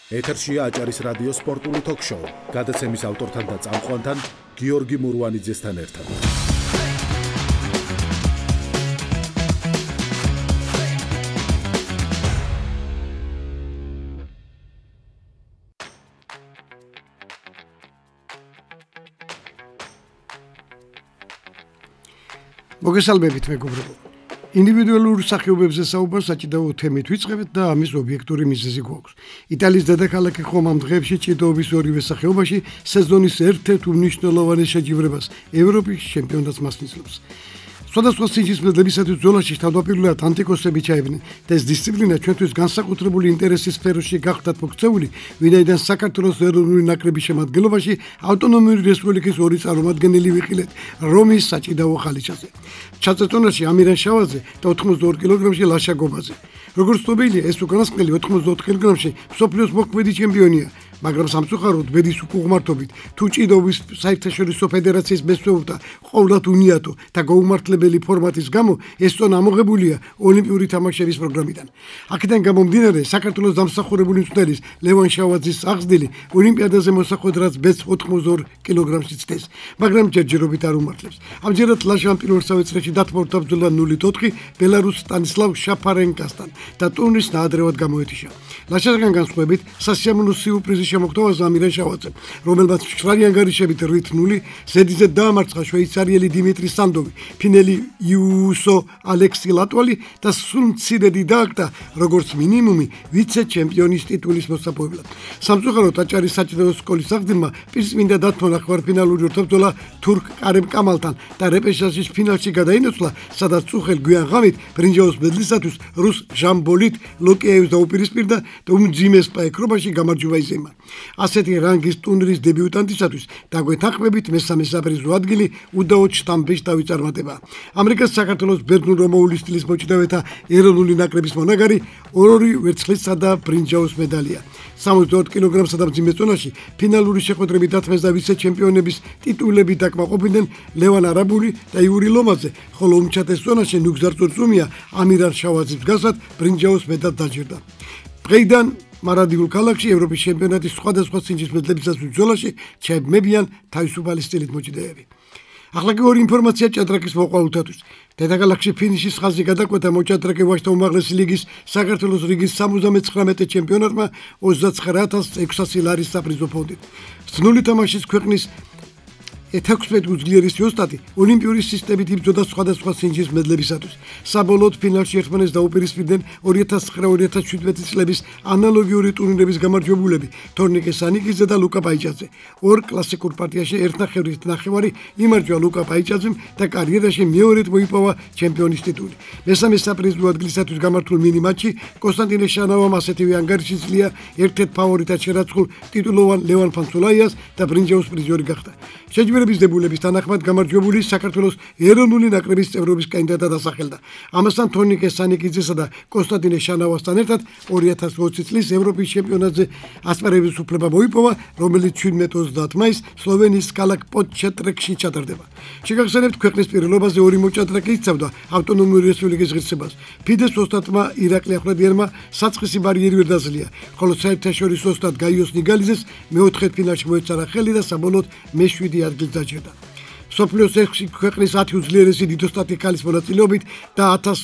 ეთერშია აჭარის რადიოს სპორტული თოქ-შოუ. გადაცემის ავტორთან და წამყვანთან გიორგი მურვანიძესთან ერთად. მოგესალმებით მეგობრებო. ინდივიდუალურ სახეობებზე საუბარს საჭიდაო თემით ვიწყებთ და ამის ობიექტური მიზეზი გვაქვს. იტალიის დედაქალაქი ხომ ამ დღეებში ჭიდაობის ორივე სახეობაში სეზონის ერთ-ერთ უმნიშვნელოვანეს შეჯიბრებას ევროპის ჩემპიონატს მასპინძლობს. სხვადასხვა სინჯის მედლებისათვის ბრძოლაში თავდაპირველად ანტიკოსები ჩაებდნენ და ეს დისციპლინა ჩვენთვის განსაკუთრებული ინტერესის სფეროში გახდათ მოქცეული, ვინაიდან საქართველოს ეროვნული ნაკრების შემადგენლობაში ავტონომიური რესპუბლიკის ორი წარმომადგენელი ვიყილეთ რომის საჭიდაო ხალიჩაზე. ჩაწეწონაში ამირან შავაძე და 82 კილოგრამში ლაშა გობაძე. როგორც ცნობილია, ეს უკანასკნელი 84 კილოგრამში მსოფლიოს მოქმედი ჩემპიონია. მაგრამ სამწუხაროდ ბედის უკუღმართობით თუ ჭიდაობის საერთაშორისო ფედერაციის მესვეობდა ყოვლად უნიატო და გაუმართლებელი ფორმატის გამო ეს წონა ამოღებულია ოლიმპიური თამაშების პროგრამიდან. აქედან გამომდინარე, საქართველოს დამსახურებული მწვრთნელის ლევან შავაძის აღზრდილი ოლიმპიადაზე მოსახვედ რაც ბედს 82 კილოგრამში ცდეს, მაგრამ ჯერჯერობით არ უმართლებს. ამჯერად ლაშამ პირველ სავეცრეში დათმორდა ბრძოლა 0-4 ბელარუსს სტანისლავ შაფარენკასთან და ტურნირს ნაადრევად გამოეთიშა. ლაშასგან განსხვავებით, სასიამოვნო სიურპრიზი შემოგთავაზა ამირან შავაძემ, რომელმაც მშრალი ანგარიშებით 8-0 ზედიზედ დაამარცხა შვეიცარიელი დიმიტრი სანდოვი, ფინელი იუსო ალექსი ლატვალი და სულ მცირედი დააკტა როგორც მინიმუმი ვიცე-ჩემპიონის ტიტულის მოსაპოვებლად. სამწუხაროდ აჭარის საჭიდაო სკოლის აღზრდილმა პირსმინდა დათმო ნახევარფინალური ორთაბრძოლა თურქ კარემ კამალთან და რეპეშაჟის ფინალში გადაინაცვლა, სადაც წუხელ გვიან ღამით ბრინჯაოს მედლისათვის რუს ჟამბოლით ლოკიაევს დაუპირისპირდა და უმძიმეს პაექრობაში გამარჯვება იზემა. ასეთი რანგის ტურნირის დებიუტანტისათვის დაგვეთანხმებით მესამე საპრიზო ადგილი უდაოდ შტამპის დავიწარმოება. ამერიკას საქართველოს ბერძნულ-რომაული სტილის მოჭიდავეთა ეროვნული ნაკრების მონაგარი ორ-ორი ვერცხლისა და ბრინჯაოს მედალია. 72 კილოგრამსა და მძიმე ზონაში ფინალური შეხვედრებით დათმეს და ვიცე-ჩემპიონების ტიტულები დაკმაყოფილდნენ ლევან არაბული და იური ლომაძე, ხოლო უმჩატეს ზონაში ნუგზარ წურწუმია ამირან შავაძის მსგავსად ბრინჯაოს მედალს დაჯერდა. დღეიდან მარადიულ ქალაქში ევროპის ჩემპიონატის სხვადასხვა სინჯის მედლებისათვის ბრძოლაში ჩაებმებიან თავისუფალი სტილით მოჭიდეები. ახლა კი ორი ინფორმაცია ჭადრაკის მოყვარულთათვის. დედაქალაქში ფინიშის ხაზი გადაკვეთა მოჭადრაკე ვაჟთა უმაღლესი ლიგის საქართველოს რიგის 79 ჩემპიონატმა 29600 ლარის საპრიზო ფონდით. სნული თამაშის ქვეყნის 16 უძლიერესი ოსტატი ოლიმპიური სისტემით იბრძოდა სხვადასხვა სინჯის მედლებისათვის. საბოლოოდ ფინალში ერთმანეთს დაუპირისპირდნენ 2009-2017 წლების ანალოგიური ტურნირების გამარჯვებულები თორნიკე სანიკიძე და ლუკა პაიჭაძე. ორ კლასიკურ პარტიაში 1.5 იმარჯვა ლუკა პაიჭაძემ და კარიერაში მეორედ მოიპოვა ჩემპიონის ტიტული. მესამე საპრიზო ადგილისათვის გამართულ მინი მატჩი კონსტანტინე შანავამ ასეთივე ანგარიში ძლია ერთ-ერთ ფავორიტად შერაცხულ ტიტულოვან ლევან ფანცულაიას და ბრინჯაოს პრიზიორი გახდა. შეჯიბრების დებულების თანახმად გამარჯვებული საქართველოს ეროვნული ნაკრების წევრობის კანდიდატად დასახელდა. ამასთან თორნიკე სანიკიძესა და კონსტანტინე შანავასთან ერთად 2020 წლის ევროპის ჩემპიონატზე ასპარეზის უფლება მოიპოვა, რომელიც 17-30 მაისს სლოვენიის ქალაქ პოდჩეტრეკში ჩატარდება. შეგახსენებთ, ქვეყნის პირველობაზე ორი მოჭადრაკე იცავდა ავტონომიური რესპუბლიკის ღირსებას. ფიდეს ოსტატმა ირაკლი ახვლედიანმა საწყისი ბარიერი ვერ დაძლია, ხოლო საერთაშორისო ოსტატ გაიოს ნიგალიძეს მეოთხედ ფინალში მოეწარა ხელი და საბოლოოდ მე-7 ადგილს დაჯერდა. სოფლიოს 6 ქვეყნის 10 უძლიერესი დიდოსტატი ქალის მონაწილეობით და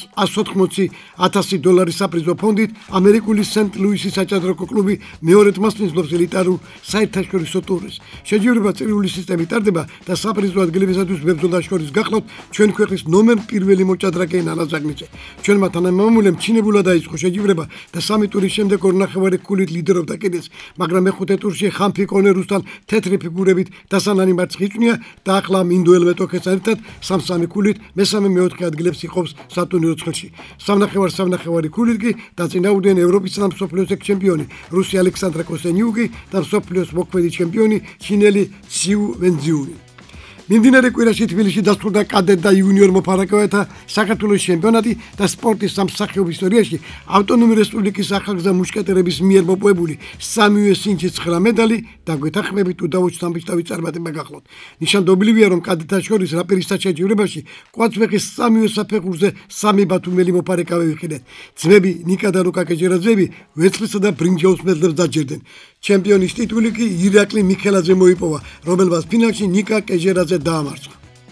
180,000 დოლარის საპრიზო ფონდით ამერიკული სენტ-ლუისის საჭადრაკო კლუბი მეორედ მასპინძლობს ელიტარულ საერთაშორისო ტურნირს. შეჯიბრება წრიული სისტემით ტარდება და საპრიზო ადგილებისათვის ბრძოლა შორის გახლავთ ჩვენ ქვეყნის ნომერ პირველი მოჭადრაკე ნანა ზაგნიძე. ჩვენმა თანამემამულემ ჩინებულად დაიწყო შეჯიბრება და სამი ტურის შემდეგ ორნახევარი ქულით ლიდერობდა კიდეც, მაგრამ მეხუთე ტურში ხამფი კონერუსთან თეთრი ფიგურებით დასანანი მარცხი იწვნია და ახლა ინდოელ მეტოქესთან ერთად 3-3 ქულით მესამე-მეოთხე ადგილებს იყოფს სატურნირო ცხრილში. სამნახევარი ქულით კი დაწინაურდნენ ევროპისა და მსოფლიოს ჩემპიონი რუსი ალექსანდრა კოსენიუკი და მსოფლიოს მოქმედი ჩემპიონი ჩინელი ციუ ვენძიუნი. მიმდინარე კვირაში თბილისში დასრულდა კადეტ და იუნიორ მოფარაკეთა საქართველოს ჩემპიონატი და სპორტის სამსახიობ ისტორიაში ავტონომიური რესპუბლიკის ახალგაზრდა მუშკეტერების მიერ მოპოვებული 3-ვე სინჯის 9 медали და გვეთანხმებით უდავოდ სამბიშტავი წარმატება გახლოთ. ნიშანდობლივია, რომ კადეტთა შორის რაპირისთა შეჯიბრებაში კვაცვეხის 3-ვე საფეხურზე 3 ბათუმელი მოფარაკავი ვიყიდეთ. ძმები ნიკა და ლუკა კეჯერაძეები ვერცხლისა და ბრინჯაოს მედლებს დაჯერდნენ. ჩემპიონის ტიტული კი ირაკლი მიქელაძე მოიპოვა, რომელმაც ფინალში ნიკა კეჯერაძე დაამარცხა.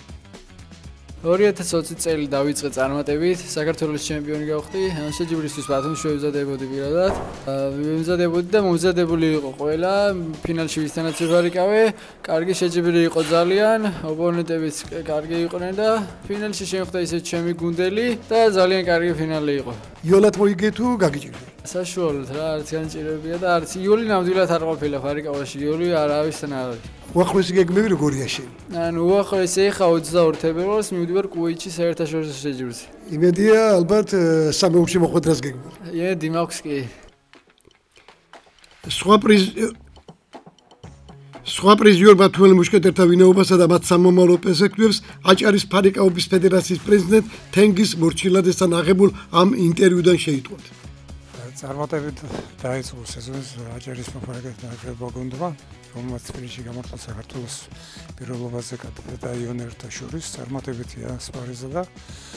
2020 წელი დავიწყე წარმატებით, საქართველოს ჩემპიონი გავხდი. შეჯიბრისთვის ბათუმში შევიზადებოდი პირადად. ვიმზადებოდი და მომზადებული იყო ყველა. ფინალში ვისთანაც ვიფარიკავე. კარგი შეჯიბრი იყო ძალიან, ოპონენტებიც კარგი იყვნენ და ფინალში შემხვდა ისე ჩემი გუნდელი და ძალიან კარგი ფინალი იყო. იოლად მოიგე თუ გაგიჭირდა? საშუალოდ რა, არც განჭირებია და არც იოლი ნამდვილად არ ყოფილა ფარიკავაში. იოლი არავისთან არ არის. უახლოესი გეგმები როგორია შენ? ანუ უახლოესი ეხა 22 თებერვალს მივდივარ კუვეითში საერთაშორისო შეჯიბრზე. იმედია ალბათ სამეურში მოხვედრას გეგმო. იმედი მაქვს კი. სხვა პრიზიორ ბათუმელი მუშკეტერთა ვინაობასა და მათ სამომავლო პერსპექტივებს აჭარის ფარიკაობის ფედერაციის პრეზიდენტ თენგიზ მორჩილაძესთან აღებულ ამ ინტერვიუდან შეიტყვეთ. წარმატებით დაიწყო სეზონის აჭარის მოფარაკეთა ნაკრებმა გუნდმა, რომელმაც თბილისში გამართა საქართველოს პირველობაზე კადეტთა იუნიორთა შორის. წარმატებითია სპარიზა და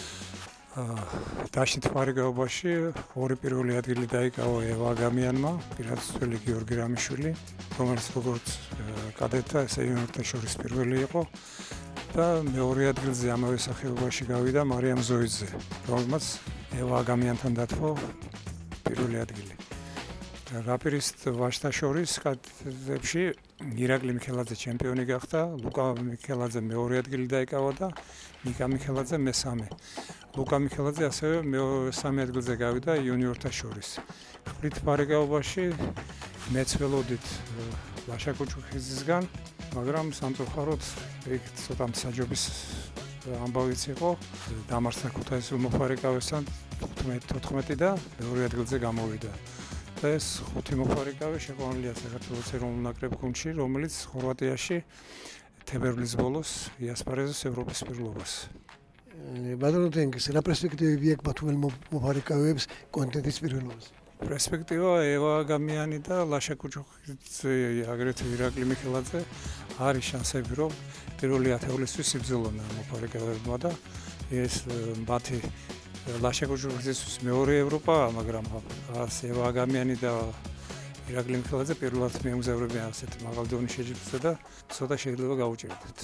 დაშნით ფარიკაობაში ორი პირველი ადგილი დაიკავა ევა გამიანმა, პირადსველი გიორგი რამიშვილი, რომელიც როგორც კადეტთა, ესე იუნიორთა შორის პირველი იყო და მეორე ადგილზე ამავე სახეობაში გავიდა მარიამ ზოიძე, რომელმაც ევა გამიანთან დათო პირველი ადგილი. რაპირისტ ვაჟთა შორის კადეტებში ირაკლი მიქელაძე ჩემპიონი გახდა, ლუკა მიქელაძე მეორე ადგილი დაიკავა და ნიკა მიქელაძე მესამე. ლუკა მიქელაძე ასევე მესამე ადგილზე გავიდა იუნიორთა შორის. ხვრით ფარიკაობაში მეც ველოდით ლაშა კუჩუხიძისგან, მაგრამ სამწუხაროდ ეგ ცოტა მსაჯობის ამბავიც იყო. დამარცხდა ქუთაისის მოფარიკავესთან 15-14 და მეორე ადგილზე გამოვიდა. და ეს 5 მოფარიკავე შეყვანილია საქართველოს ეროვნულ ნაკრებ გუნდში, რომელიც ხორვატიაში თებერვლის ბოლოს იასპარეზოს ევროპის პირველობას. ბატონო თენგიზ, რა პერსპექტივები აქვს ბათუმელ მოფარიკავეებს კონტინენტის პირველობას? პერსპექტივა ევა გამიანი და ლაშა კუჩუხიძე, აგრეთვე ირაკლი მიქელაძე არის შანსები, რომ პირველი ათეულისთვის იბრძოლონ მოფარიკავებმა და ეს მათი ლაშა კუჩუხიძის მეორე ევროპა, მაგრამ ევა გამიანი და ირაკლი მიქელაძე პირველად მიემგზავრებიან ასეთ მაღალ დონის შეჯიბრზე და ცოტა შეიძლება გაუჭირდეთ.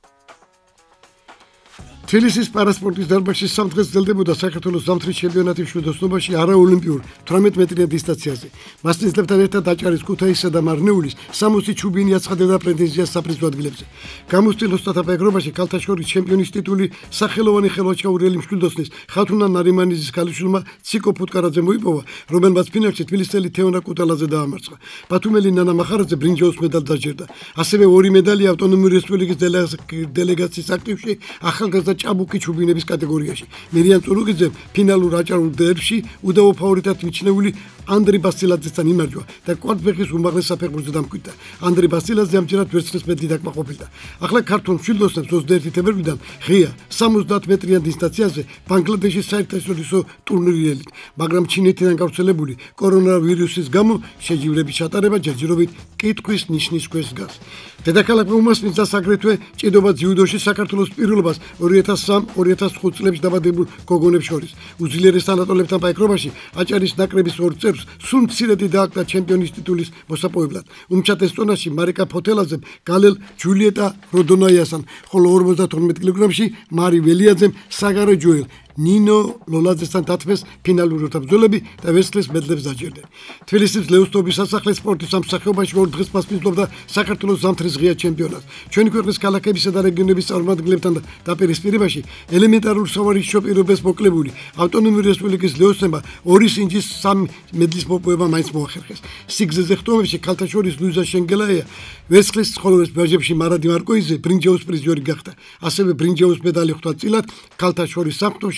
თბილისის პარასპორტის დარბაზში სამდღეს გრძელდებოდა საქართველოს ზამთრის ჩემპიონატი მშვიდოსნობაში არაოლიმპიურ 18 მეტრიან დისტანციაზე. მასწინსლებთან ერთად აჭარის ქუთაისსა და მარნეულის 60 ჩუბინი აცხადებდა პრეტენზიას საფრთხო ადგილებზე. გამოსტილ ოსტატთა ეგრობაში ქალთა შორის ჩემპიონის ტიტული სახელოვანი ხელვაჩაურელი მშვიდოსნის ხათუნა ნარიმანიძის ქალიშვილმა ციკო ფუტკარაძე მოიპოვა, რომელმაც ფინალში თბილისელი თეონა კუტალაძე დაამარცხა. ბათუმელი ნანა მახარაძე ბრინჯაოს მედალს დაჯერდა. ასევე 2 медали ავტონომიური რესპუბლიკის დელეგაციის აქტივში ახალგაზრდა ჭაბუკი ჩუბინების კატეგორიაში. მერიან წურუგიძემ ფინალურ აჭარულ დერბში უდავო ფავორიტად მიჩნეული ანდრი ბასილაძესთან იმარჯვა და კვარტფეხის უმაღლეს საფეხურზე დამკვიდრა. ანდრი ბასილაძე ამჯერად ვერცხლის მედლით დაკმაყოფილდა. ახლა ქართულ მშვიდოსნებს 21 თებერვლიდან ღია 70 მეტრიან დისტანციაზე ბანგლადეშის საერთაშორისო ტურნირი ელით, მაგრამ ჩინეთიდან გავრცელებული კორონავირუსის გამო შეჯიბრების ჩატარება ჯერჯერობით კითხვის ნიშნის ქვეშ დგას. დედაქალაქმა უმასპინძლა აგრეთვე ჭიდობა ძიუდოში საქართველოს პირველობას 2003-2005 წლებში დაბადებულ გოგონებს შორის. უძლიერეს ანატოლებთან პაიკრობაში აჭარის ნაკრების 2 წევრს სულ მცირედი დააკრა ჩემპიონის ტიტულის მოსაპოვებლად. უმჩატეს წონაში მარიკა ფოთელაძემ გალელ ჯულიეტა როდონაიასთან, ხოლო 52 კილოგრამში მარი ველიაძემ საგარე ჯოელ ნინო ლოლაძესთან დათმეს ფინალური ბრძოლები და ვერცხლის მედლებს დაჯერდნენ. თბილისის ლეოსტობის სასახლეს სპორტის სამსახიობაში 2 დღეს მასპინძლობდა საქართველოს ზამთრის ღია ჩემპიონატს. ჩვენი ქვეყნის ქალაქებისა და რეგიონების წარმომადგენლებთან დაპირისპირებაში ელემენტარულ სავარჯიშო პირობებს მოკლებული ავტონომიური რესპუბლიკის ლეოსტებმა 2 სინჯის 3 მედლის მოპოვება მაინც მოახერხეს. სიგრძეზე ხტომებში ქალთა შორის ლუიზა შენგელაია ვერცხლის ცხოველების ბაჟებში მარადი მარკოიძე ბრინჯაოს პრიზიორი გახდა. ასევე ბრინჯაოს მედალი ხვდა წილად ქალთა შორის სამხტოში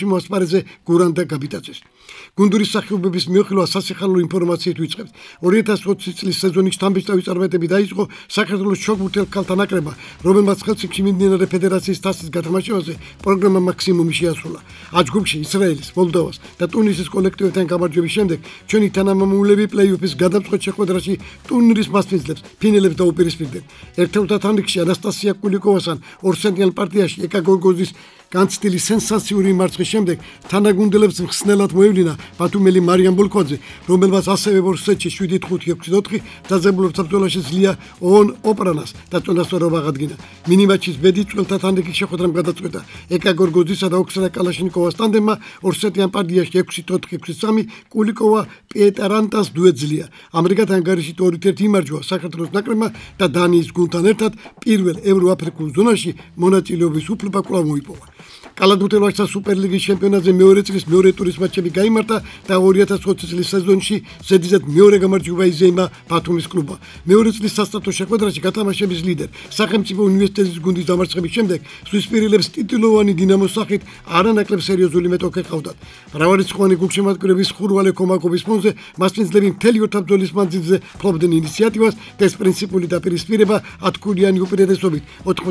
საშინო ასპარეზზე გურანდა გაბიტაძეს. გუნდურის სახიობების მიუხედავად სასიხალო ინფორმაციით ვიწყებთ. 2020 წლის სეზონის შთამბეჭდავი წარმატები დაიწყო საქართველოს ჩოგბურთელ ქალთა ნაკრებმა, რომელმაც ხელშეკში მიმდინარე ფედერაციის თასის გათამაშებაზე პროგრამა მაქსიმუმი შეასრულა. აჯგუფში ისრაელის, მოლდოვას და ტუნისის კოლექტივებთან გამარჯვების შემდეგ ჩვენი თანამამულები პლეი-ოფის გადამწყვეტ შეხვედრაში ტურნირის მასპინძლებს ფინელებს დაუპირისპირდნენ. ერთეულთან რიგში ანასტასია კულიკოვასთან ორსენტიან პარტიაში ეკა გორგოზის განცდილი სენსაციური მარცხის შემდეგ თანაგუნდელებს მხსნელად მოევლინა ბათუმელი მარიამ ბოლქვაძე, რომელმაც ასევე ორ სეტში 7-5-6-4 დაძაბულობთა ბრძოლაში ძლია ონ ოპრანას და წონასწორობა აღადგინა. მინიმაჩის ბედი წველთა თანრიგის შეხვედრამ გადაწყვეტა. ეკა გორგოზისა და ოქსანა კალაშნიკოვას ტანდემმა ორსეტიან პარტიაში 6-4-6-3 კულიკოვა პიეტარანტას დუეტ ძლია. ამრიგად ანგარიშით 2-1 იმარჯვა საქართველოს ნაკრებმა და დანიის გუნდთან ერთად პირველ ევროაფრიკულ ზონაში მონაწილეობის უფლება კვლავ მოიპოვა. კალათბურთელ ვაჟთა სუპერლიგის ჩემპიონატზე მეორე წლის მეორე ტურის მატჩები გაიმართა და 2020 წლის სეზონში ზედიზედ მეორე გამარჯვება იზეიმა ბათუმის კლუბმა. მეორე წლის სასტარტო შეხვედრაში გათამაშების ლიდერ სახელმწიფო უნივერსიტეტის გუნდის დამარცხების შემდეგ სვისპირელებს ტიტულოვანი დინამოს სახით არანაკლებ სერიოზული მეტოქე ყავდათ. მრავალრიცხოვანი გულშემატკივრების ხურვალე კომაკობის ფონზე მასპინძლები მთელი ორთაბრძოლის მანძილზე ფლობდნენ ინიციატივას და ეს პრინციპული დაპირისპირება 10-ქულიანი უპირატესობით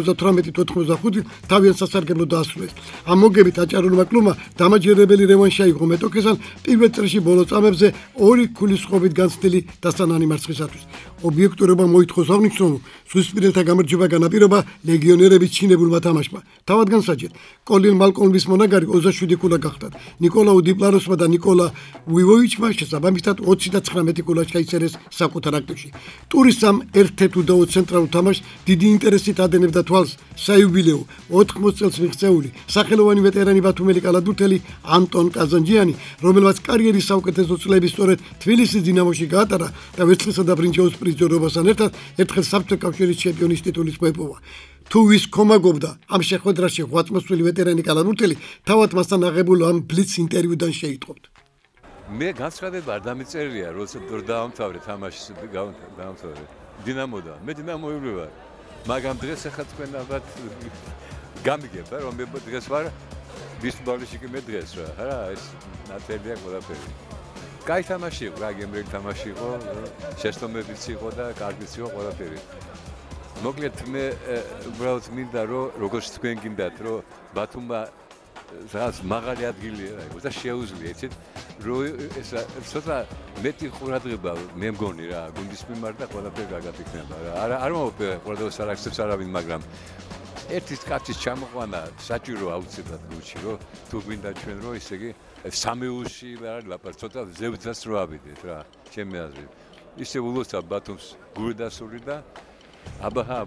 98-95 თავიანთ სასარგებლოდ დაასრულეს. ამ მოგებით აჭარულმა კლუბმა დამაჯერებელი რევანში აიღო მეტოქესთან პირველ წრეში ბოლო წამებზე 2 ქულის ხობით განცდილი დასანანი მარცხისათვის. ობიექტურობა მოითხოვს აღნიშნულ სვისპირელთა გამარჯვება განაპირობა ლეგიონერების ჩინებულმა თამაშმა. თავად განსაჯეთ, კოლინ მალკოლმის მონაგარი 27 ქულა გახდათ. ნიკოლაუ დიპლაროსმა და ნიკოლა ვივოიჩმა შესაბამისად 29 ქულა ჩაიწერეს საკუთარ აქტივში. ტურის ამ ერთ-ერთ უდავო ცენტრალურ თამაშს დიდი ინტერესით ადენებდა თვალს საიუბილეო 80 წელს მიღწეული სახელოვანი ვეტერანი ბათუმელი კალათბურთელი ანტონ კაზანჯიანი, რომელმაც კარიერის საუკეთესო წლები სწორედ თბილისის დინამოში გაატარა და ვერცხლისა და ბრინჯაოს პრიზიორობასთან ერთად ერთხელ საბჭოთა კავშირის ჩემპიონის ტიტულის მოეპოვა. თუ ვის კომაგობდა ამ შეხვედრაში ღვაწლმოსვილი ვეტერანი კალათბურთელი, თავად მასთან აღებულ ამ ბლიც ინტერვიუდან შეიტყობთ. მე განცხადება არ დამიწერია, როცა დაამთავრე თამაშის დაამთავრე დინამოდა. მე დინამოელი ვარ. მაგრამ დღეს ახლა თქვენ ალბათ გამიგებთ რომ მე დღეს ვარ ბისბალში კი მე დღეს რა ეს ნათელია ყველაფერი. კაი თამაში იყო, რა გემრიელი თამაში იყო, შეცდომებიც იყო და კარგიც იყო ყველაფერი. მოკლედ მე უბრალოდ მინდა რომ როგორც თქვენ გინდათ რომ ბათუმმა რაღაც მაღალი ადგილი აიღოს და შეუძლია იცით რომ ეს ცოტა მეტი ყურადღება მე მგონი რა გუნდის მიმართ და ყველაფერი გაგაფიქრება რა არ მომოფე ყურადღებას არ აქცევს არავინ მაგრამ ერთის კაცის ჩამოყვანა საჭირო აუცილებლად გულში რომ თუ გვინდა ჩვენ რომ ისე იგი სამეულში არ ლაპარაკ ცოტა ზევძას რო ავიდეთ რა ჩემი აზრით ისე ულოცავ ბათუმს გურდასული და აბა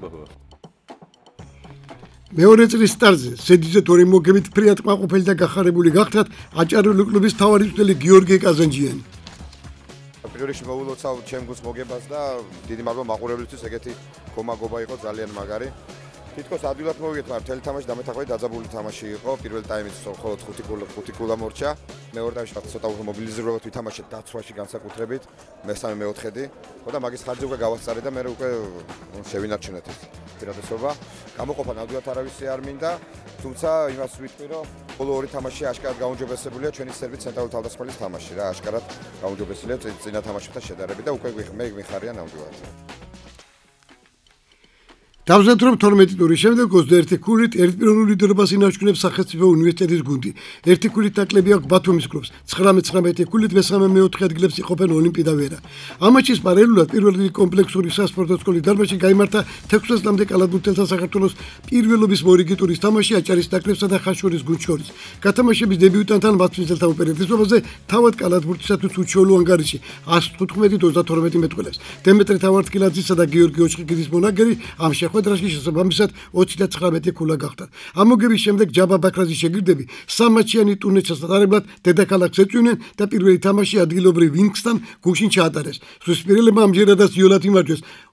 მეორე წლის სტარტზე ზედიზედ ორი მოგებით ფრიად კმაყოფილი და გახარებული გახდათ აჭარული კლუბის მთავარი მწვრთნელი გიორგი კაზანჯიანი. პირველში მოულოცავ ჩემ გუნდს მოგებას და დიდი მადლობა მაყურებლისთვის, ეგეთი კომაგობა იყო ძალიან მაგარი. თითქოს ადვილად მოვიგეთ, მაგრამ მთელი თამაში დამეთახვედი დაძაბული თამაში იყო. პირველ ტაიმით მხოლოდ 5 ქულა მორჩა. მეორე ტაიმში ცოტა მობილიზირებულად ვითამაშეთ დაცვაში განსაკუთრებით, მესამე მეოთხედი. და მაგის ხარჯზე უკვე გავასწარეთ და მე უკვე შევინარჩუნეთ ეს პირადესობა. გამოყოფა ნამდვილად არავისი არ მინდა, თუმცა იმას ვიტყვი, რომ ბოლო ორი თამაში აშკარად გაუმჯობესებულია ჩვენი სერბი ცენტრალური თავდამსხმელის თამაში რა, აშკარად გაუმჯობესებულია წინა თამაშებთან შედარებით და უკვე მე მიხარია ნამდვილად. დავზეთ რომ 12 ტურის შემდეგ 21 ქულით ერთპიროვნულ ლიდერობას ინარჩუნებს სახელმწიფო უნივერსიტეტის გუნდი. ერთი ქულით ნაკლები აქვს ბათუმის კლუბს. 19 ქულით მესამე-მეოთხე ადგილებს იყოფენ ოლიმპი და ვერა. ამ მატჩის პარალელურად პირველი კომპლექსური სასპორტო სკოლის დარბაზში გაიმართა 16 წლამდე კალათბურთელთა საქართველოს პირველობის მორიგი ტურის თამაში აჭარის ნაკრებსა და ხაშურის გუნდს შორის. გათამაშების დებიუტანთან მასპინძელთა უპირატესობაზე თავად კალათბურთისათვის უჩვეულო ანგარიში 115-32 მეტყველებს. დემეტრე თავარტკილაძისა და გიორგი ოჩხიკიძის მონაგერი ამ შეხვედრაში შესაბამისად 29 ქულა გახდათ. ამ მოგების შემდეგ ჯაბა ბაქრაძის შეგირდები სამმატჩიანი ტურნეს ჩასატარებლად დედაქალაქს ეწვივნენ და პირველი თამაში ადგილობრივ ვინქსთან გუშინ ჩაატარეს. სვისპირელებმა ამჯერადაც იოლად იმარჯვეს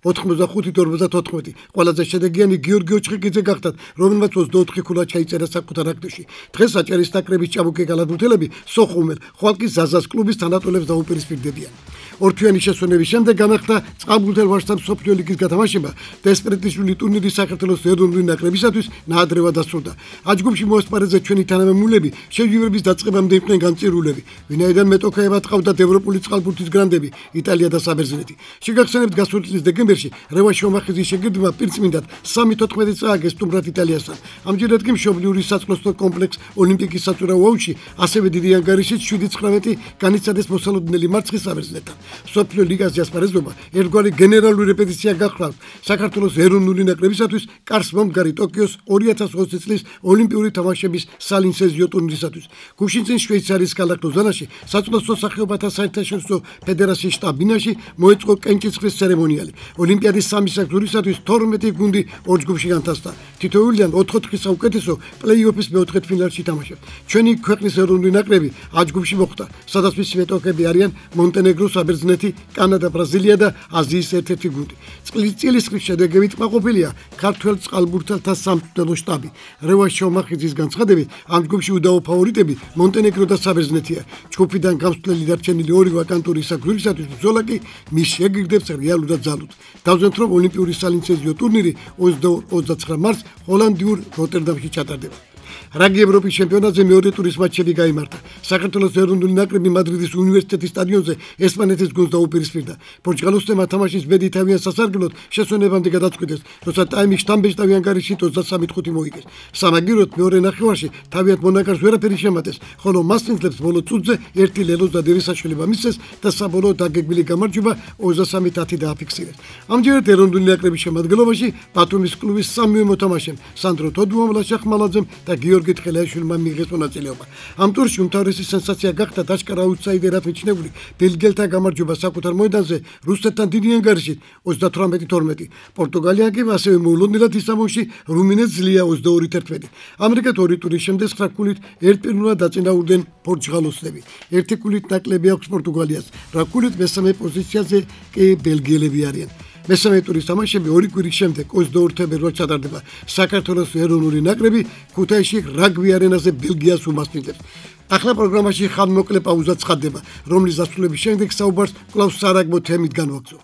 85-54. ყველაზე შედეგიანი გიორგი ოჩხიკიძე გახდათ, რომელმაც 24 ქულა ჩაიწერა საკუთარ აქტოში. დღეს აჭარის ნაკრების ჭაბუკი გალათბურთელები სოხუმელ ხვალკის ზაზას კლუბის თანატოლებს დაუპირისპირდებიან. ორთვიანი შესვენების შემდეგ განახდა წყალბურთელ ვარსკვლავსა მსოფლიო ლიგის გათამაშება და ესპრეტიშვილი ტურნირი საქართველოს ეროვნული ნაკრებისათვის ნაადრევად დასრულდა. აჯგუფში მოასპარეზე ჩვენი თანამემულები შეჯიბრების დაწყებამდე იყვნენ განწირულები, ვინაიდან მეტოქეებად ყავდათ ევროპული წყალბურთის გრანდები იტალია და საბერძნეთი. შეგახსენებთ გასული წლის დეკემბერში რევან შომახიძის შეგირდმა პირწმინდად 3-14 წააგეს სტუმრად იტალიასთან. ამჯერად კი მშობლიური საწყლოსნო კომპლექს ოლიმპიკის საწურავ აუზში ასევე დიდი ანგარიშით 7-19 განიცადეს მოსალოდნელი მარცხის საბერძნეთთან. სოფლიო ლიგაზე ასპარეზობა ერთგვარი გენერალური რეპეტიცია გახლავთ საქართველოს ეროვნული ნაკრებისათვის კარს მომგარი ტოკიოს 2020 წლის ოლიმპიური თამაშების სალინსეზიო ტურნირისათვის. გუშინ წინ შვეიცარიის ქალაქ ლოზანაში საწლოსნო სახეობათა საერთაშორისო ფედერაციის შტაბ-ბინაში მოეწყო კენჭისყრის ცერემონიალი. ოლიმპიადის 3 საგზურისათვის 12 გუნდი ორ ჯგუფში განთავსდა. თითოეულიდან 4-4 საუკეთესო პლეი-ოფის მეოთხედ ფინალში თამაშობს. ჩვენი ქვეყნის ეროვნული ნაკრები A ჯგუფში მოხვდა, სადაც მისი მეტოქეები არიან მონტენეგრო, საბერძნეთი, კანადა, ბრაზილია და აზიის ერთ-ერთი გუნდი. წლისწყლის შედეგებით კმაყოფილია ქართველ წყალბურთელთა სამწვრთნელო შტაბი. რევან შომახიძის განცხადებით, ამ ჯგუფში უდავო ფავორიტები მონტენეგრო და საბერძნეთია. ჯგუფიდან გამსვლელი დარჩენილი ორი ვაკანტური საგზურისათვის ბრძოლა კი მის შეგირდებს რეალურად ძალუძ. დავზენთ, რომ ოლიმპიური სალინსეზიო ტურნირი 22-29 მარტს ჰოლანდიურ როტერდამში ჩატარდება. რაგბი ევროპის ჩემპიონატზე მეორე ტურის მატჩები გაიმართა. საქართველოს ეროვნული ნაკრები მადრიდის უნივერსიტეტის სტადიონზე ესპანეთის გუნდს დაუპირისპირდა. პორტუგალიოსმა თამაშის ბედი თავიანთ სასარგებლოდ შესვენებამდე გადაწყვიტეს, როცა ტაიმის შტამბეჭდავი ანგარიშით 23-5 მოიგეს. სამაგიეროდ მეორე ნახევარში თავიანთ მონაკარს ვერაფერი შემატეს, ხოლო მასპინძლებს ბოლო წუთზე ერთი ლელოს დადევის საშუალება მისცეს და საბოლოოდ დაგეგმილი გამარჯვება 23-10 დააფიქსირეს. ამჯერად ეროვნული ნაკრების შემადგენლობაში ბათუმის კლუბის სამივე მოთამაშემ სანდრო თოდუამ, ლაშა ხმალაძემ და გიორგი თხელაშვილმა მიიღეს მონაწილეობა. ამ ტურში უმთავრესი სენსაცია გახდა დაშკარა აუტსაიდერად მიჩნეული ბელგიელთა გამარჯვება საკუთარ მოედანზე რუსეთთან დიდი ანგარიშით 38-12. პორტუგალია კი ასევე მოულოდნელად ისაბონში რუმინეთს ძლია 22-11. ამერიკად ორი ტურის შემდეგ 9 ქულით ერთპირნულად დაწინაურდნენ პორტუგალოსები. ერთი ქულით ნაკლები აქვს პორტუგალიას, რა ქულით მესამე პოზიციაზე კი ბელგიელები არიან. მესამე ტურის თამაშები ორი კვირის შემდეგ 22 თებერვალს ჩატარდება. საქართველოს ეროვნული ნაკრები ქუთაისში რაგბი არენაზე ბელგიას უმასპინძლებს. ახლა პროგრამაში ხანმოკლე პაუზა ცხადდება, რომლის დასრულების შემდეგ საუბარს კვლავ სარაგბო თემით განვაგრძობთ.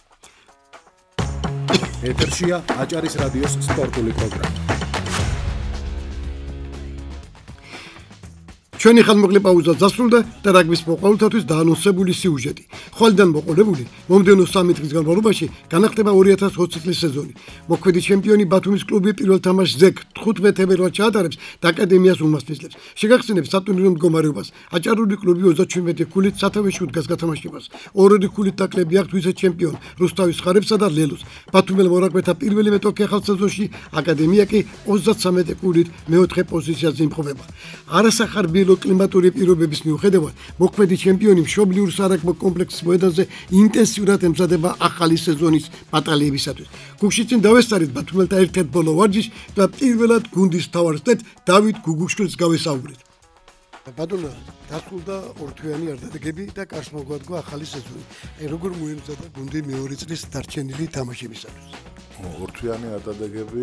ეთერშია აჭარის რადიოს სპორტული პროგრამა. ჩვენი ხანმოკლე პაუზა დასრულდა და რაგბის მოყვარულთათვის დაანონსებული სიუჟეტი. ხვალიდან მოყოლებული მომდევნო 3 დღის განმავლობაში განახდება 2020 წლის სეზონი. მოქმედი ჩემპიონი ბათუმის კლუბი პირველ თამაშს ზეგ 15 თებერვალს ჩაატარებს და აკადემიას უმასპინძლებს. შეგახსენებთ სატურნირო მდგომარეობას. აჭარული კლუბი 37 ქულით სათავეში უდგას გათამაშებას. ორი ქულით დაკლები აქვს ვიცე-ჩემპიონ რუსთავის ხარებსა და ლელოს. ბათუმელ მორაგბეთა პირველი მეტოქე ახალ სეზონში, აკადემია კი 33 ქულით მეოთხე პოზიციაზე იმყოფება. არასახარბიელო კლიმატური პირობების მიუხედავად, მოქმედი ჩემპიონი მშობლიურ სარაგბო კომპლექსის მოედანზე ინტენსიურად ემზადება ახალი სეზონის ბატალიებისათვის. გუშინ წინ დავესწარით ბათუმელთა ერთ-ერთ ბოლო ვარჯიშს და პირველად გუნდის მთავარსდეთ დავით გუგუშვილს გავესაუბრეთ. ბატონო, დასრულდა ორთვიანი არდადეგები და კარს მოგვადგა ახალი სეზონი. როგორ მოემზადა გუნდი მეორე წლის დარჩენილი თამაშებისათვის? ორთვიანი არდადეგები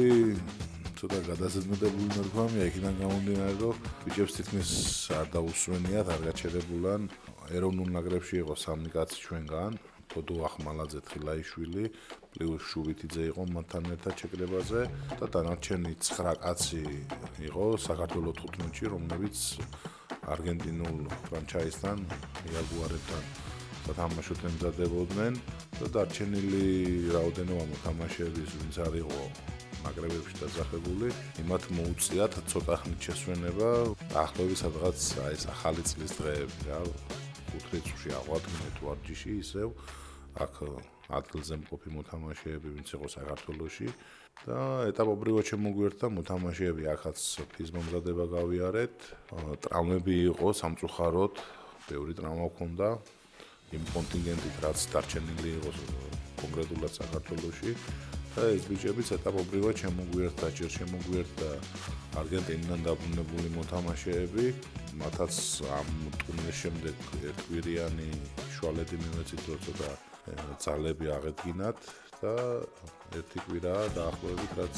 ცოტა გადასაზრდებული ნორმაა, იქიდან გამომდინარე, რომ ბიჭებს თითქმის არ დაუსვენიათ, არ გაჩერებულან. ეროვნულ ნაკრებში იყო 3 კაცი ჩვენგან, თოდო ახმალაძე, თხილაიშვილი, პლუს შუბითიძე იყო მათთან ერთად ჩეკრებაზე და დანარჩენი 9 კაცი იყო საქართველოს 15-ში, რომლებიც არგენტინულ ფრანჩაიზთან, იაგუარებთან სათამაშოდ ემზადებოდნენ და დარჩენილი რაოდენობა მოთამაშეების, ვინც არ იყო ნაკრებებში დაძახებული, იმათ მოუწიათ ცოტა ხნით შესვენება, დაახლოებით სადღაც ეს ახალი წლის დღეები რა, 5 რიცხვში აღვადგინეთ ვარჯიში ისევ, აქ ადგილზე მყოფი მოთამაშეები, ვინც იყო საქართველოში და ეტაპობრივად შემოგვიერთდა მოთამაშეები, აქაც ფიზმომზადება გავიარეთ, ტრავმები იყო სამწუხაროდ, ბევრი ტრავმა ჰქონდა იმ კონტინგენტით, რაც დარჩენილი იყო კონკრეტულად საქართველოში. და ეს ბიჭებიც ეტაპობრივად შემოგვიერთდა, ჯერ შემოგვიერთდა არგენტინიდან დაბრუნებული მოთამაშეები, მათაც ამ ტურნირის შემდეგ ერთკვირიანი შუალედი მივეცით, რომ ცოტა ძალები აღედგინათ და ერთი კვირაა დაახლოებით რაც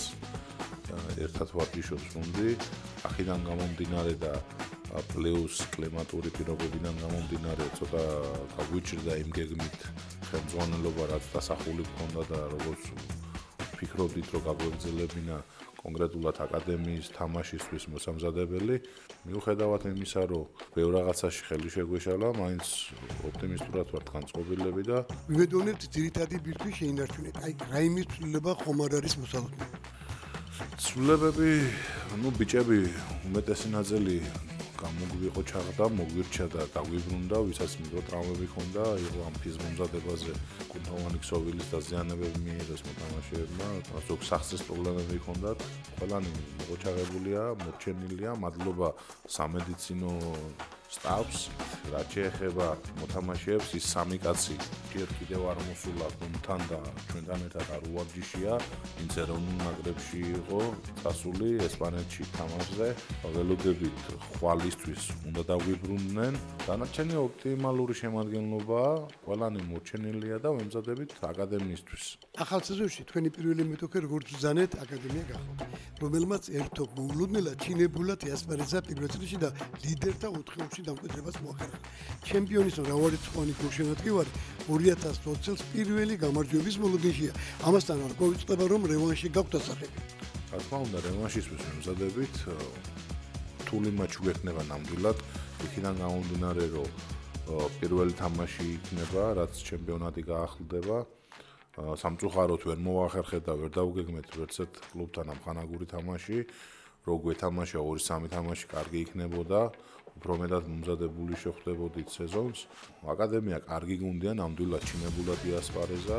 ერთად ვარჯიშობს გუნდი, აქედან გამომდინარე და პლუს კლიმატური პირობებიდან გამომდინარე ცოტა გაგვიჭირდა იმ გეგმით ხელმძღვანელობა რაც დასახული ჰქონდა და როგორც ფიქრობდით რომ გაგვეგრძელებინა კონკრეტულად აკადემიის თამაშისთვის მოსამზადებელი. მიუხედავად იმისა, რომ ბევრ რაღაცაში ხელი შეგვეშალა, მაინც ოპტიმისტურად ვართ განწყობილები და მივედონებთ ძირითადი ბირთვი შეინარჩუნეთ. აი, რაიმის ცვლილება ხომ არ არის მოსალოდნელი. ცვლილებები, ბიჭები უმეტესი ნაწილი გამოგვიყო ჩაღდა, მოგვირჩა და დაგვიბრუნდა, ვისაც მიკროტრაუმები ჰქონდა, იყო ამ ფიზმომზადებაზე კუნთოვანი ქსოვილის დაზიანებები მიიღეს მოთამაშეებმა, ზოგ სახსრის პრობლემები ჰქონდათ, ყველანი მოჩაღებულია, მორჩენილია, მადლობა სამედიცინო სტაფს, რაც შეეხება მოთამაშეებს, ის სამი კაცი ჯერ კიდევ არ მოსულა გუნდთან და ჩვენთან ერთად არ უვარჯიშია, ვინც ეროვნულ ნაკრებში იყო წასული ესპანეთში თამაშზე. ველოდებით ხვალისთვის უნდა დაგვიბრუნდნენ. დანარჩენი ოპტიმალური შემადგენლობაა, ყველანი მორჩენილია და ვემზადებით აკადემიისთვის. ახალ სეზონში თქვენი პირველი მეტოქე როგორც ბრძანეთ აკადემია გახდა, რომელმაც ერთო მოულოდნელად ჩინებულად იასპარეზა პირველ წრეში და ლიდერთა 4-ში დამკვიდრებას მოახერხა. ჩემპიონის მრავალრიცხოვანი გულშემატკივარი 2020 წელს პირველი გამარჯვების მოლოდინშია. ამასთან არ გვეწყდება რომ რევანში გაქვთ ასახები. რა თქმა უნდა, რევანშისთვის ვემზადებით. რთული მატჩი გვექნება ნამდვილად, იქიდან გამომდინარე, რომ პირველი თამაში იქნება, რაც ჩემპიონატი გაახლდება. სამწუხაროდ ვერ მოვახერხეთ და ვერ დავგეგმეთ ვერცერთ კლუბთან ამ ხანაგური თამაში, რო გვეთამაშა 2-3 თამაში კარგი იქნებოდა, უფრო მეტად მომზადებული შეხვდებოდით სეზონს. აკადემია კარგი გუნდია, ნამდვილად ჩინებულად იასპარეზა.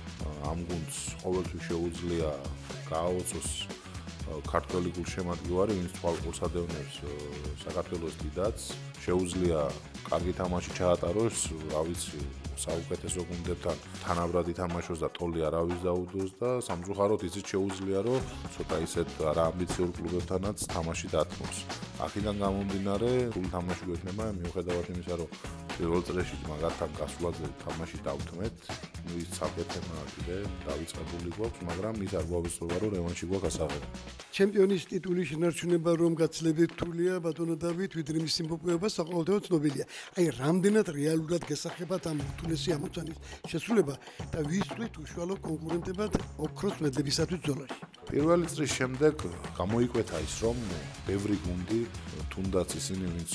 ამ გუნდს ყოველთვის შეუძლია გააოცოს ქართველი გულშემატკივარი, ვინც თვალყურს ადევნებს საქართველოს დიდაც. შეუძლია კარგი თამაში ჩაატაროს, რა ვიცი, საუკეთესო გუნდებთან თანაბრად ითამაშოს და ტოლი არავის დაუდოს და სამწუხაროდ ისიც შეუძლია, რომ ცოტა ისეთ არაამბიციურ კლუბებთანაც თამაში დათმოს. აქედან გამომდინარე, სულ თამაში გვექნება, მიუხედავად იმისა, რომ პირველ წრეში მაგათთან გასვლაზე თამაში დავთმეთ, ის საფეთემა კიდე დავიწყებული გვაქვს, მაგრამ ის არ გვავიწყდება, რომ რევანში გვაქვს ასაღები. ჩემპიონის ტიტულის შენარჩუნება რომ გაცილებით რთულია, ბატონო დავით, ვიდრე მისი მოპოვება საყოველთაოდ ცნობილია. აი, რამდენად რეალურად გასახებათ ამ რთულესი ამოცანის შესრულება და ვისწრით უშუალო კონკურენტებად ოქროს მედლებისათვის ბრძოლაში. პირველი წრის შემდეგ გამოიკვეთა ის, რომ ბევრი გუნდი, თუნდაც ისინი, ვინც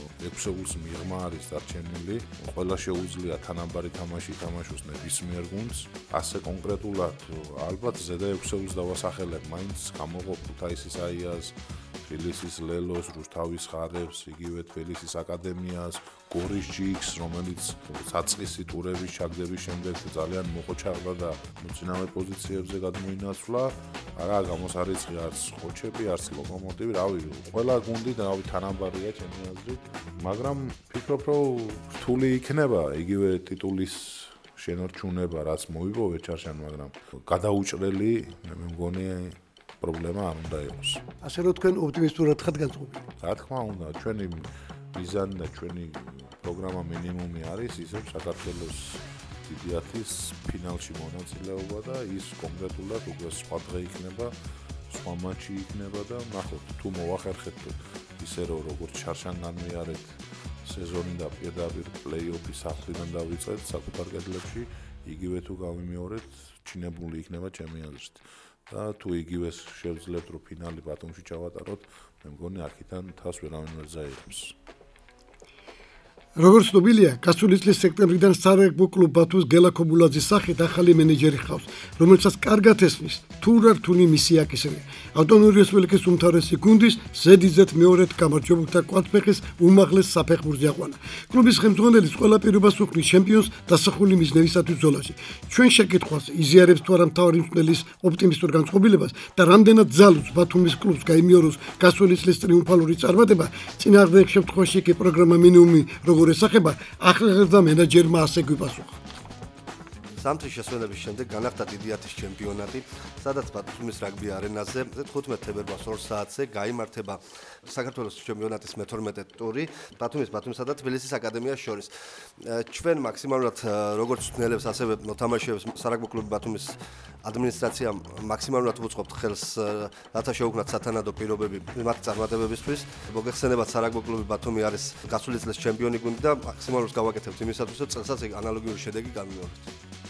6-ს მიღმა არის დარჩენილი, ყველა შეუძლია თანაბარი თამაში ითამაშოს ნებისმიერ გუნდს. ასე კონკრეტულად ალბათ ზედა 6-ს დავასახელებ, მაინც გამოყოფ ქუთაისის აიას, თბილისის ლელოს, რუსთავის ხარებს, იგივე თბილისის აკადემიას, გორის ჯიქს, რომელიც საწყისი ტურების ჩაგდების შემდეგ ძალიან მოყოჩაღდა და მოწინავე პოზიციებზე გადმოინაცვლა. არა გამოსარიცხი არც ხოჩები, არც ლოკომოტივი, რავი, ყველა გუნდი თანაბარია ჩემი აზრით, მაგრამ ფიქრობ, რომ რთული იქნება იგივე ტიტულის შენარჩუნება, რაც მოიპოვეთ ჩარშან, მაგრამ გადაუჭრელი, მე მგონი პრობლემა არ უნდა იყოს. ასე რომ თქვენ ოპტიმისტურად ხართ განწყობილი. რა თქმა უნდა, ჩვენი მიზანი და ჩვენი პროგრამა მინიმუმი არის ისევ საქართველოს დიდი ათის ფინალში მონაწილეობა და ის კონკრეტულად უკვე სხვა დღე იქნება, სხვა მატჩი იქნება და ნახოთ, თუ მოვახერხეთ ისე რომ როგორც ჩარშან განვიარეთ სეზონი და პირდაპირ პლეი-ოფის ახლიდან დავიწყეთ საკუთარ კედლებში, იგივე თუ გავიმეორეთ, ჩინებული იქნება ჩემი აზრით. და თუ იგივე შევძლებთ რომ ფინალი ბათუმში ჩავატაროთ, მე მგონი აქედან თავს ვერავინ ვერ ზაირებს. როგორც ცნობილია, გასული წლის სექტემბრიდან სარეგბო კლუბ ბათუმს გელა ქობულაძის სახით ახალი მენეჯერი ჰყავს, რომელსაც კარგად ესმის თუ რა რთული მისია აკისრია. ავტონომიური რესპუბლიკის უმთავრესი გუნდის ზედიზედ მეორედ გამარჯვებულთა კვარტფეხის უმაღლეს საფეხბურთზე აყვანა. კლუბის ხელმძღვანელი ყველა პირობას უხდის ჩემპიონს დასახული მიზნებისათვის ბრძოლაში. ჩვენ შეკითხვას იზიარებს თუ არა მთავარი მწვრთნელის ოპტიმისტურ განწყობილებას და რამდენად ძალუძს ბათუმის კლუბს გაიმეოროს გასული წლის ტრიუმფალური წარმატება, წინააღმდეგ შემთხვევაში კი პროგრამა მინიმუმი როგორ ესახება, ახალგაზრდა მენეჯერმა ასე გვიპასუხა. ზამთრის შესვენების შემდეგ განახდა დიდიათის ჩემპიონატი, სადაც ბათუმის რაგბი არენაზე 15 თებერვალს 2 საათზე გაიმართება საქართველოს ჩემპიონატის მე-12 ტური ბათუმისა და თბილისის აკადემიას შორის. ჩვენ მაქსიმალურად როგორც მწვრთნელებს, ასევე მოთამაშეებს სარაგბო კლუბი ბათუმის ადმინისტრაციამ მაქსიმალურად ვუწყობთ ხელს, რათა შევუქმნათ სათანადო პირობები მათი წარმატებებისთვის. მოგეხსენებათ, სარაგბო კლუბი ბათუმი არის გასული წლის ჩემპიონი გუნდი და მაქსიმალურს გავაკეთებთ იმისათვის, რომ წელსაც ანალოგიური შედეგი გამოვიაროთ.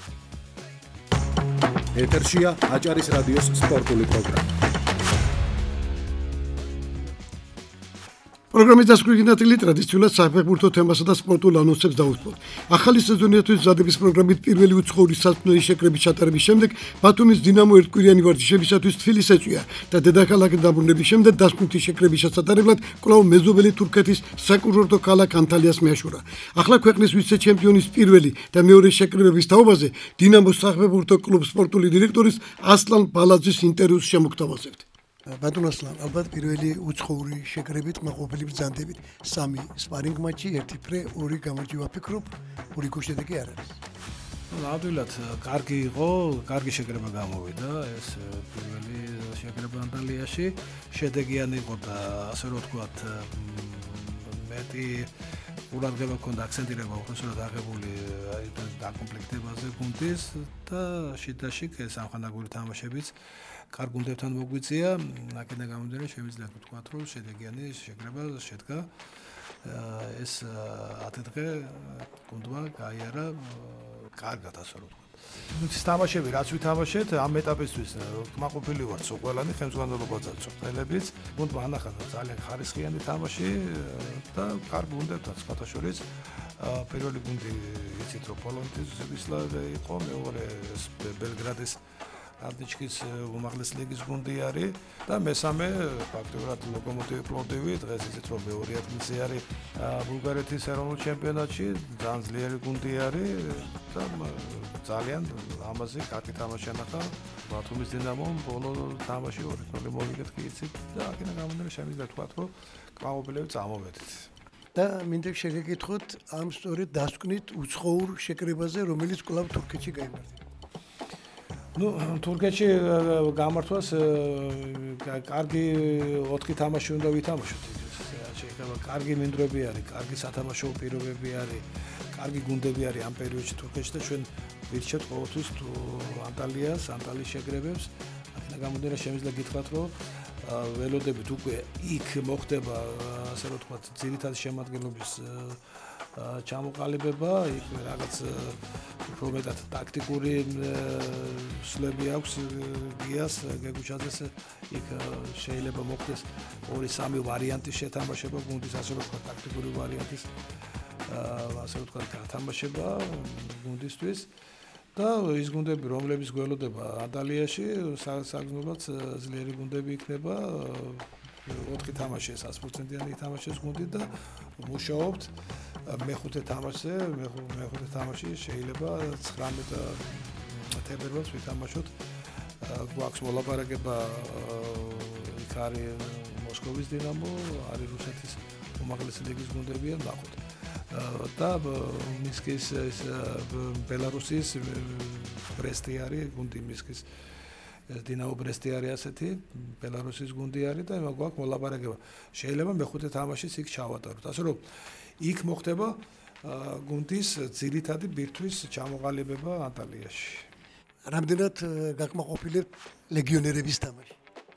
ეთერშია აჭარის რადიოს სპორტული პროგრამა. პროგრამის დასკვირვინათელი ტრადიციულად საფეხბურთო თემასა და სპორტულ ანონსებს დავუსწრებთ. ახალი სეზონისთვის მზადების პროგრამით პირველი უცხოური სარწმუნოების შეკრების ჩატარების შემდეგ ბათუმის დინამო ერთკვირიანი ვარჯიშებისათვის თბილისს ეწვია და დედაქალაქის დაბრუნების შემდეგ დასკვნითი შეკრების შესატარებლად კვლავ მეზობელი თურქეთის საკურორტო ქალაქ ანტალიას მეაშურა. ახლა ქვეყნის ვიცე-ჩემპიონის პირველი და მეორე შეკრებების თაობაზე დინამოს საფეხბურთო კლუბის სპორტული დირექტორის ასლან ბალაძის ინტერვიუს შემოგთავაზებთ. ბატონ ასლან, ალბათ პირველი უცხოური შეკრებით მაყოფილი ბრძანდებით. 3 სპარინგ მატჩი, 1 ფრე, 2 გამარჯვება ვფიქრობ, 2 გუშედეგი არ არის. ნამდვილად კარგი იყო, კარგი შეკრება გამოვიდა, ეს პირველი შეკრება ანტალიაში, შედეგიანი იყო და ასე რომ ვთქვათ, მეტი ყურადღება ჰქონდა აქცენტირება უხეშად აღებული დაკომპლექტებაზე გუნდის და შიდაშიკ სამხანაგური თამაშებიც კარგ გუნდებთან მოგვიწია, აქედან გამომდინარე შემიძლია ვთქვათ, რომ შედეგიანი შეკრება შედგა. ეს 10 დღე გუნდმა გაიარა კარგად, ასე რომ ვთქვათ. ნუცის თამაშები, რაც ვითამაშეთ, ამ ეტაპისთვის კმაყოფილი ვართ ყველანი ხელმძღვანელობასაც წვრთნელებიც. გუნდმა ანახა ძალიან ხარისხიანი თამაში და კარგ გუნდებთან სხვათა შორის პირველი გუნდი იცით რომ პოლონეთის ზევისლავე იყო, მეორე ბელგრადის არტიჩკის უმაღლესი ლიგის გუნდი არის და მესამე ფაქტობრივად ლოკომოტივი პლოვდივი დღეს იცით რომ მეორე ადგილზე არის ბულგარეთის ეროვნულ ჩემპიონატში, ძალიან ძლიერი გუნდი არის და ძალიან ამაზე კარგი თამაში ანახა ბათუმის დინამომ ბოლო თამაში 2-0 მოვიგეთ კი იცით და აქედან გამომდინარე შემიძლია ვთქვათ რომ კმაყოფილები წამოვედით. და მინდა შეგეკითხოთ ამ სწორედ დასკვნით უცხოურ შეკრებაზე, რომელიც კვლავ თურქეთში გაიმართა. თურქეთში გამართვას კარგი 4 თამაში უნდა ვითამაშოთ. შეიძლება კარგი მინდვრები არის, კარგი სათამაშო პირობები არის, კარგი გუნდები არის ამ პერიოდში თურქეთში და ჩვენ ვირჩევთ ყოველთვის ანტალიის შეკრებებს. აქედან გამომდინარე შემიძლია გითხრათ, რომ ველოდებით უკვე იქ მოხდება, ასე რომ ვთქვათ, ძირითადი შემადგენლობის ჩამოყალიბება, იქ რაღაც უფრო მეტად ტაქტიკური სლები აქვს გიას გეგუჩაძეს, იქ შეიძლება მოხდეს 2-3 ვარიანტის შეთამაშება გუნდის, ასე რომ ვთქვათ, ტაქტიკური ვარიანტის ასე რომ ვთქვათ, გათამაშება გუნდისთვის და ის გუნდები, რომლებიც გველოდება ანტალიაში, საგრძნობლად ძლიერი გუნდები იქნება. 4 თამაში 100%-იანი თამაშის გუნდი და მუშაობთ მეხუთე თამაშზე, მეხუთე თამაში შეიძლება 19 თებერვალს ვითამაშოთ. გვაქვს მოლაპარაკება იქ არის მოსკოვის დინამო, არის რუსეთის უმაღლესი ლიგის გუნდებია, ნახოთ. და მინსკის ბელარუსის ბრესტი არის გუნდი მინსკის დინამო ბრესტი არის ასეთი, ბელარუსის გუნდი არის და გვაქვს მოლაპარაკება. შეიძლება მეხუთე თამაშიც იქ ჩავატაროთ. ასე რომ იქ მოხდება გუნდის ძირითადი ბირთვის ჩამოყალიბება ანტალიაში. რამდენად გაკმაყოფილებთ ლეგიონერების თამაში?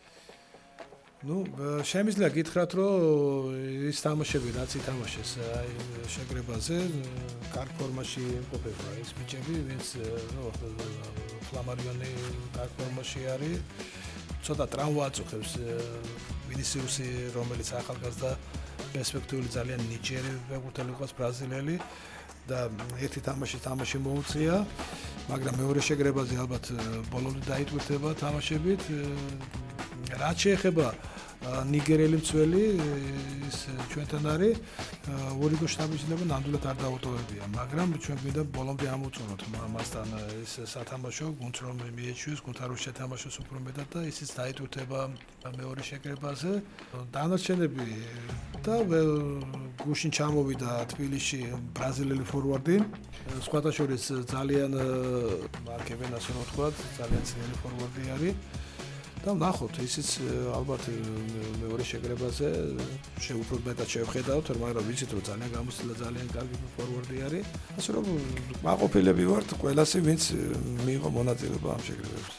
შემიძლია გითხრათ, რომ ის თამაშები, რაც ითამაშეს შეკრებაზე, კარგ ფორმაში იმყოფება ის ბიჭები, ვინც ფლამარიონი კარგ ფორმაში არის. ცოტა ტრავმა აწუხებს ვინისიუსი, რომელიც ახალგაზრდა პერსპექტიული ძალიან ნიჭიერი ფეხბურთელი იყო ბრაზილიელი და ერთი თამაში მოუწია, მაგრამ მეორე შეკრებაზე ალბათ ბოლომდე დაიტვირთება თამაშებით. რაც შეეხება ნიგერელი მცველი ის ჩვენთან არის ორიგო შტაბის-ნება ნამდვილად არ დაუტოვებია, მაგრამ ჩვენ გვინდა ბოლომდე ამოწუროთ მასთან ეს სათამაშო, გუნდს რომ მიეჩვიოს, გუნდთან რომ შეთამაშოს უფრო მეტად და ისიც დაიტვირთება მეორე შეკრებაზე. დანარჩენები და გუშინ ჩამოვიდა თბილისში ბრაზილიელი ფორვარდი, სხვათა შორის ძალიან მარკებენ ასე რომ ვთქვათ, ძალიან ძლიერი ფორვარდი არის. და ნახოთ, ისიც ალბათ მეორე შეკრებაზე უფრო მეტად შევხედავთ, მაგრამ ვიცით რომ ძალიან გამოსულა ძალიან კარგი ფორვარდი არის. ასე რომ მაყოფილები ვართ ყველასი, ვინც მიიღო მონაწილეობა ამ შეკრებებზე.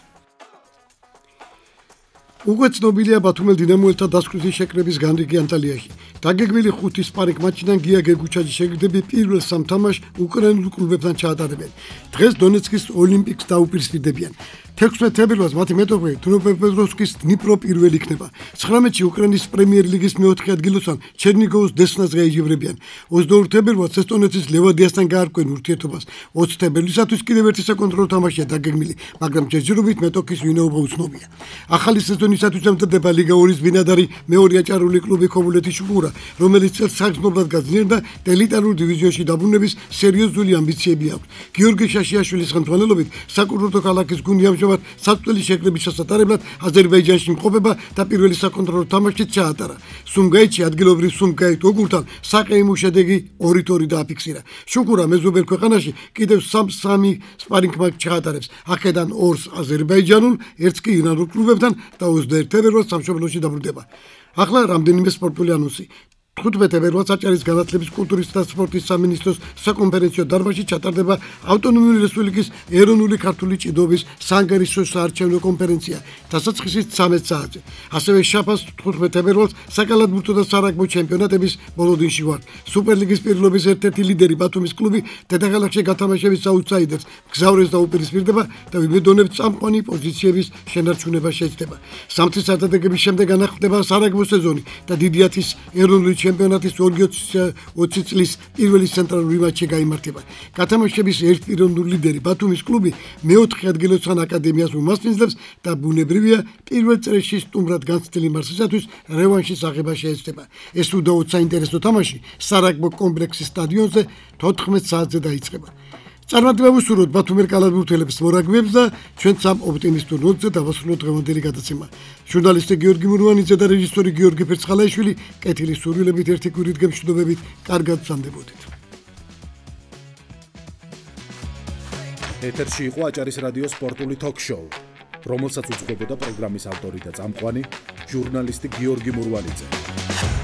უკვე ცნობილია ბათუმელ დინამოელთა დასკვნითი შეკრების განრიგი ანტალიაში. დაგეგმილი 5 სპარინგ მატჩიდან გია გეგუჩაჯის შეკრებები პირველ სამ თამაშს უკრაინულ კლუბებთან ჩაატარებენ. დღეს დონეცკის ოლიმპიკს დაუპირისპირდებიან. 16 თებერვალს მათი მეტოქე დნეპროპეტროვსკის დნიპრო პირველი იქნება. 19-ში უკრაინის პრემიერ ლიგის მეოთხე ადგილოსან ჩერნიგოვის დესნას გაიჯიბრებიან. 22 თებერვალს ესტონეთის ლევადიასთან გაარკვენ ურთიერთობას. 20 თებერვლისათვის კიდევ ერთი საკონტროლო თამაშია დაგეგმილი, მაგრამ ჯერჯერობით მეტოქის ვინაობა უცნობია. ახალი სეზონისათვის ემტდება ლიგა 2-ის ბინადარი მეორე აჭარული კლუბი ქობულეთის შუქურა, რომელიც წელს საგრძნობლად გაძლიერდა და ელიტარულ დივიზიონში დაბრუნების სერიოზული ამბიციები აქვს. გიორგი შაშიაშვილის ხელმძღვანელობით საკურორტო ქალაქის გუნდი ამჟამად საწვრთნელი შეკრების შესატარებლად აზერბაიჯანში იმყოფება და პირველი საკონტროლო თამაშიც ჩაატარა. სუმგაითში ადგილობრივ სუმგაით ოგურთან საყეიმო შედეგი 2-2 დააფიქსირა. შუქურა მეზობელ ქვეყანაში კიდევ 3 სპარინგ მატჩს ჩაატარებს. აქედან 2-ს აზერბაიჯანულ, 1-ს კი ირანულ კლუბებთან და 21 თებერვალს სამშობლოში დაბრუნდება. ახლა რამდენიმე სპორტული ანონსი. 15 თებერვალს აჭარის განათლების, კულტურის და სპორტის სამინისტროს საკონფერენციო დარბაზში ჩატარდება ავტონომიური რესპუბლიკის ეროვნული ქართული ჭიდობის საანგარიშო საარჩევნო კონფერენცია დასაწყისით 13 საათზე. ასევე შაბათს 15 თებერვალს საკალათბურთო და სარაგბო ჩემპიონატების ბოლოდინში ვართ. სუპერლიგის პირობების ერთ-ერთი ლიდერი ბათუმის კლუბი დედაქალაქში გათამაშების აუტსაიდერს გზავრეს დაუპირისპირდება და ვიბედონებს წამყვანი პოზიციების შენარჩუნება შეეცდება. სამთის სადადგების შემდეგ განახლდება სარაგბო სეზონი და დიდი ათის ეროვნული ჩემპიონატის 2020 წლის პირველი ცენტრალური მატჩი გაიმართება. გათამაშების ერთპიროვნული ლიდერი ბათუმის კლუბი მეოთხე ადგილოსან აკადემიას უმასპინძლებს და ბუნებრივია პირველ წრეში სტუმრად განცდილი მარსისათვის რევანშის აღება შეეცდება. ეს უდაოდ საინტერესო თამაში სარაგბო კომპლექსის სტადიონზე 14 საათზე დაიწყება. წარმატება ვუსურვოთ ბათუმელ კალათბურთელებს მორაგბეებს და ჩვენ სამ ოპტიმისტურ ნოტზე დავასრულოთ დღევანდელი გადაცემა. ჟურნალისტი გიორგი მურვანიძე და რეჟისორი გიორგი ფერცხალაიშვილი კეთილის სურვილებით ერთი კვირით გემშვიდობებით, კარგად ვსამდებოდით. ეთერში იყო აჭარის რადიოს სპორტული ток-შოუ, რომელსაც უძღვებოდა პროგრამის ავტორი და წამყვანი ჟურნალისტი გიორგი მურვანიძე.